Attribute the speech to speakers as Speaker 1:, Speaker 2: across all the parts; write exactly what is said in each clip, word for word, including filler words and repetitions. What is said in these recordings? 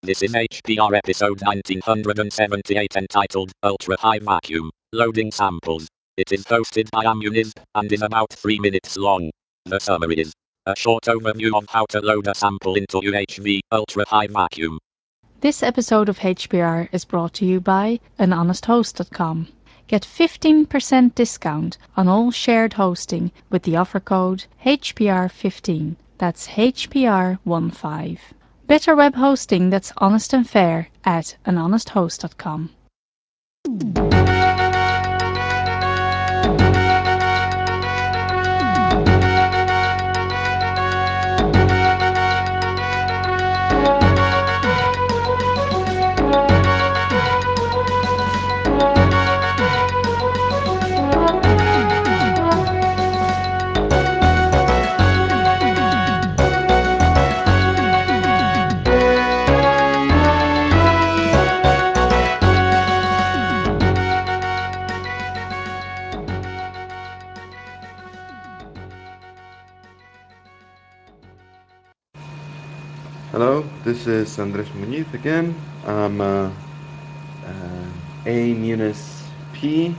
Speaker 1: This is H P R episode nineteen seventy-eight entitled Ultra High Vacuum, Loading Samples. It is hosted by Amuniz, and is about three minutes long. The summary is a short overview of how to load a sample into U H V, Ultra High Vacuum.
Speaker 2: This episode of H P R is brought to you by an honest host dot com. Get fifteen percent discount on all shared hosting with the offer code H P R fifteen. That's H P R fifteen. Better web hosting that's honest and fair at an honest host dot com.
Speaker 3: Hello, this is Andres Muñiz again. I'm uh, uh, A Munis P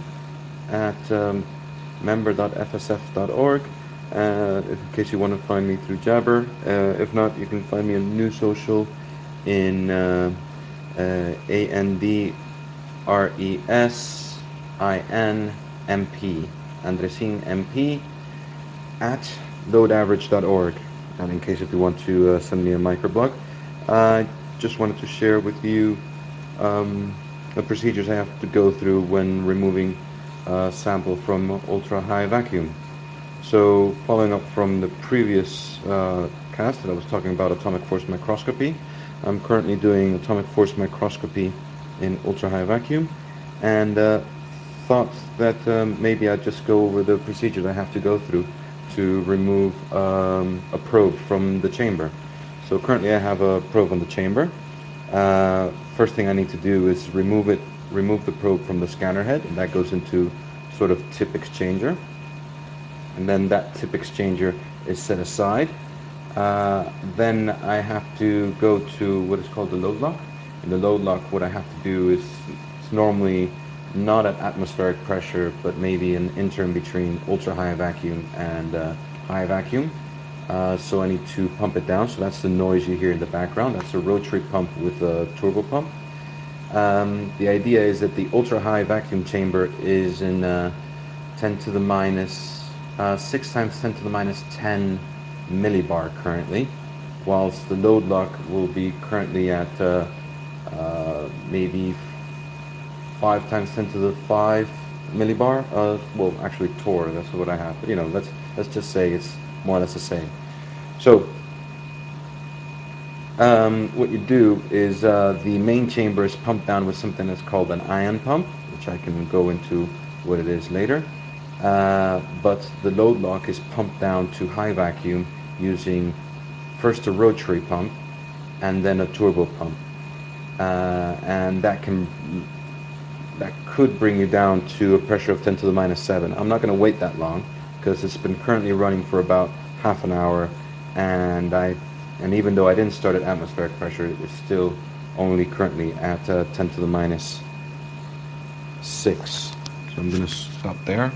Speaker 3: at um, member dot f s f dot org. Uh, if, in case you want to find me through Jabber. Uh, if not, you can find me on New Social in uh, uh, A N D R E S I N M P, Andresin M P at load average dot org. And in case if you want to uh, send me a microblog, I just wanted to share with you um, the procedures I have to go through when removing a sample from ultra high vacuum. So following up from the previous uh, cast that I was talking about atomic force microscopy, I'm currently doing atomic force microscopy in ultra high vacuum, and uh, thought that um, maybe I'd just go over the procedures I have to go through to remove um, a probe from the chamber. So currently I have a probe on the chamber. Uh, first thing I need to do is remove it, remove the probe from the scanner head, and that goes into sort of tip exchanger. And then that tip exchanger is set aside. Uh, then I have to go to what is called the load lock. In the load lock, what I have to do is it's normally not at atmospheric pressure, but maybe an intern between ultra high vacuum and uh, high vacuum. Uh, so I need to pump it down. So that's the noise you hear in the background. That's a rotary pump with a turbo pump. Um, the idea is that the ultra high vacuum chamber is in uh, ten to the minus uh, six times ten to the minus ten millibar currently, whilst the load lock will be currently at uh, uh, maybe five times ten to the five millibar. Uh, well, actually, Tor. That's what I have. But you know, let's let's just say it's more or less the same. So um, what you do is uh, the main chamber is pumped down with something that's called an ion pump, which I can go into what it is later. Uh, but the load lock is pumped down to high vacuum using first a rotary pump and then a turbo pump. Uh, and that can that could bring you down to a pressure of ten to the minus seven. I'm not going to wait that long because it's been currently running for about half an hour, and I and even though I didn't start at atmospheric pressure, it's still only currently at uh, ten to the minus six. So I'm going to stop there.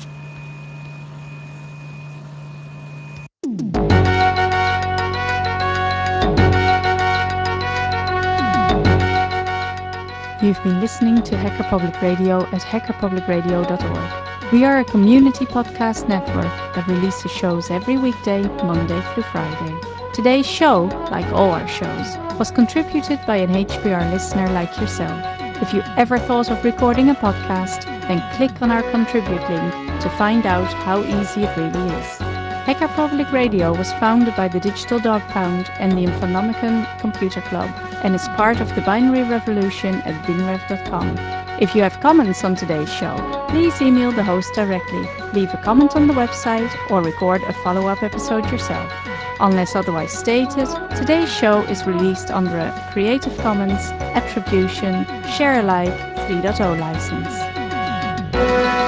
Speaker 2: You've been listening to Hacker Public Radio at hacker public radio dot org. We are a community podcast network that releases shows every weekday, Monday through Friday. Today's show, like all our shows, was contributed by an H P R listener like yourself. If you ever thought of recording a podcast, then click on our contribute link to find out how easy it really is. Hacker Public Radio was founded by the Digital Dog Pound and the Infonomicon Computer Club and is part of the binary revolution at binrev dot com. If you have comments on today's show, please email the host directly, leave a comment on the website, or record a follow-up episode yourself. Unless otherwise stated, today's show is released under a Creative Commons Attribution Share Alike three point oh license.